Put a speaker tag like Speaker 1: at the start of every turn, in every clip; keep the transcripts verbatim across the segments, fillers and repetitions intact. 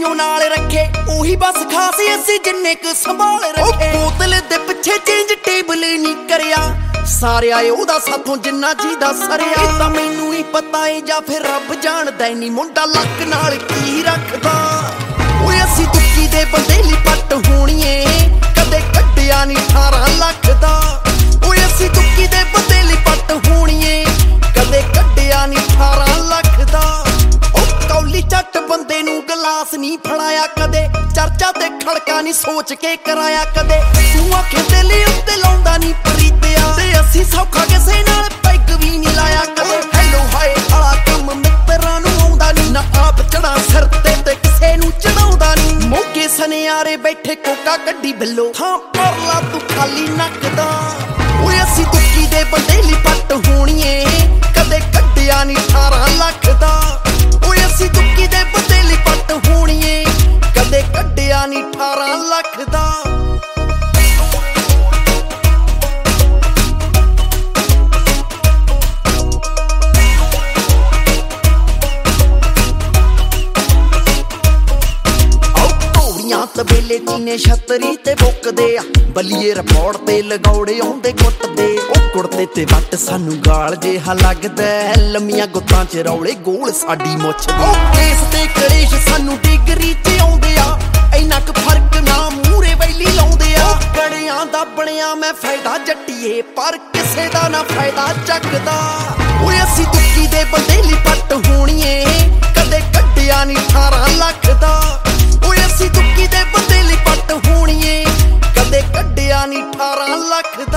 Speaker 1: ਨਹੀਂ ਨਾਲ ਰੱਖੇ ਉਹੀ ਬਸ ਖਾਸ ਅਸੀਂ ਜਿੰਨੇ ਕੁ ਸੰਭਾਲ ਰੱਖੇ। ਬੋਤਲ ਦੇ ਪਿੱਛੇ ਚੇਂਜ ਟੇਬਲ ਨਹੀਂ ਕਰਿਆ ਸਾਰਿਆ ਉਹਦਾ ਸਾਥੋਂ ਜਿੰਨਾ ਜੀ ਦਾ ਸਰਿਆ। ਇਹ ਤਾਂ ਮੈਨੂੰ ਹੀ ਪਤਾ ਏ ਜਾਂ ਫਿਰ ਰੱਬ ਜਾਣਦਾ ਨਹੀਂ ਮੁੰਡਾ ਲੱਕ ਨਾਲ ਕੀ ਰੱਖਦਾ। ਓਏ ਅਸੀਂ ਦੁੱਕੀ ਦੇ ਬੰਦੇ ਲਈ ਪੱਟ ਹੋਣੀਏ ਕਦੇ ਕੱਢਿਆ ਨਹੀਂ ਅਠਾਰਾਂ ਲੱਖ ਦਾ। ਓਏ ਅਸੀਂ ਦੁੱਕੀ ਦੇ ਬੰਦੇ ਲਈ ਪੱਟ ਹੋਣੀਏ ਕਦੇ ਕੱਢਿਆ ਨਹੀਂ ਅਠਾਰਾਂ ਲੱਖ ਦਾ। ਉਹ ਕੌਲੀ ਚੱਟ ਬੰਦੇ ਨੂੰ ਗਲਾਸ ਨਹੀਂ ਫੜਾਇਆ ਕਦੇ ਚਰਚਾ ਤੇ ਖੜਕਾ ਨਹੀਂ ਸੋਚ ਕੇ ਕਰਾਇਆ ਕਦੇ। ਤੂੰ ਆਖੇ ਤੇ ਲਈ ਉੱਤੇ ਲਾਉਂਦਾ ਨਹੀਂ ਪਰੀਤਿਆ ਤੇ ਅਸੀਂ ਸੌਖਾ ਕਿਸੇ ਨਾਲ ਪੈਗ ਵੀ ਨਹੀਂ ਲਾਇਆ ਕਦੇ। ਹੈਲੋ ਹਾਏ ਆਲਾ ਕੰਮ ਮਿੱਤਰਾਂ ਨੂੰ ਆਉਂਦਾ ਨਹੀਂ ਨਾ ਆਪ ਚੜਾ ਸਿਰ ਤੇ ਤੇ ਕਿਸੇ ਨੂੰ ਚੜਾਉਂਦਾ ਨਹੀਂ। ਮੋਗੇ ਸਨਿਆਰੇ ਬੈਠੇ ਕੋਕਾ ਕੱਢੀ ਬਿੱਲੋ ਥਾਂ ਪਰ ਲਾ ਤੂੰ ਖਾਲੀ ਨੱਕਦਾ। ਓਏ ਅਸੀਂ ਦੁੱਕੀ ਦੇ ਬੰਦੇ ਲਈ ਪੱਟ ਹੋਣੀਏ ਕਦੇ ਕੱਢਿਆ ਨਹੀਂ ਅਠਾਰਾਂ ਲੱਖ ਦਾ। ਓਏ ਅਸੀਂ ਦੁੱਕੀ ਦੇ ਬੰਦੇ ਲਈ ਪੱਟ ਹੋਣੀਏ ਕਦੇ ਕੱਢਿਆ ਨਹੀਂ ਅਠਾਰਾਂ ਲੱਖ ਦਾ। ਤਬੇਲੇ ਚੀਨੇ ਛਤਰੀ ਤੇ ਬੁੱਕਦੇ ਆ ਬਲੀਏ ਰਿਪੋਰਟ ਤੇ ਲਗੌੜੇ ਆਉਂਦੇ ਕੁੱਟਦੇ। ਉਹ ਕੁੜਤੇ ਤੇ ਵੱਟ ਸਾਨੂੰ ਗਾਲ ਜਿਹਾ ਲੱਗਦਾ ਲੰਮੀਆਂ ਗੁੱਤਾਂ ਚ ਰੌਲੇ ਗੋਲ ਸਾਡੀ ਮੁੱਛ। ਉਹ ਕੇਸ ਤੇ ਕਲੇਸ਼ ਸਾਨੂੰ ਡਿਗਰੀ ਚ ਆਉਂਦੇ ਆ ਇੰਨਾ ਕੁ ਫਰਕ ਨਾ ਮੂਰੇ ਵੈਲੀ ਲਾਉਂਦੇ ਆ। ਬੜਿਆਂ ਦਾ ਬਣਿਆ ਮੈਂ ਫਾਇਦਾ ਜੱਟੀਏ ਪਰ ਕਿਸੇ ਦਾ ਨਾ ਫਾਇਦਾ ਚੱਕਦਾ। ਓਏ ਅਸੀਂ ਦੁੱਕੀ ਦੇ ਬੰਦੇ ਲਈ ਪੱਟ ਹੋਣੀਏ ਕਦੇ ਕੱਢਿਆ ਨਹੀਂ ਅਠਾਰਾਂ ਲੱਖ ਦਾ। ਓਏ ਅਸੀਂ ਦੁੱਕੀ ਦੇ ਬੰਦੇ ਲਈ ਪੱਟ ਹੋਣੀਏ ਕਦੇ ਕੱਢਿਆ ਨਹੀਂ ਅਠਾਰਾਂ ਲੱਖ ਦਾ।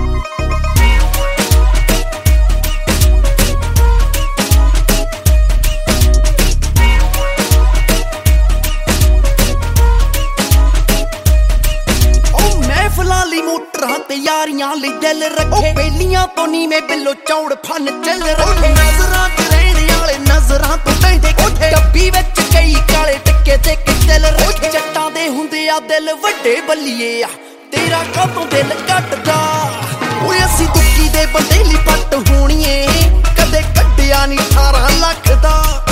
Speaker 1: ਉਹ ਮਹਿਫਲਾਂ ਲਈ ਮੋਟਰਾਂ ਤੇ ਯਾਰੀਆਂ ਲਈ ਦਿਲ ਰੱਖੇ ਬੇਲੀਆਂ ਤੋਂ ਨੀਵੇਂ ਬਿੱਲੋ ਚੌੜ ਫਨ ਚੱਲ ਰੱਖੇ। ਨਜ਼ਰਾਂ ਚ ਰਹਿਣ ਵਾਲੇ ਨਜ਼ਰਾਂ ਤੋਂ ਕਹਿੰਦੇ ਕੋਠੇ ਡੱਬੀ ਵਿੱਚ ਕਈ ਕਾਲੇ ਟਿੱਕੇ ਤੇ ਦਿਲ ਰੱਖੇ। ਜੱਟਾਂ ਦੇ ਹੁੰਦੇ ਆ ਦਿਲ ਵੱਡੇ ਬੱਲੀਏ ਆ ਤੇਰਾ ਕਾਹਤੋਂ ਦਿਲ ਘਟਦਾ। ਓਏ ਅਸੀਂ ਦੁੱਕੀ ਦੇ ਬੰਦੇ ਲਈ ਪੱਟ ਹੋਣੀਏ ਕਦੇ ਕੱਢਿਆ ਨਹੀਂ ਅਠਾਰਾਂ ਲੱਖ ਦਾ।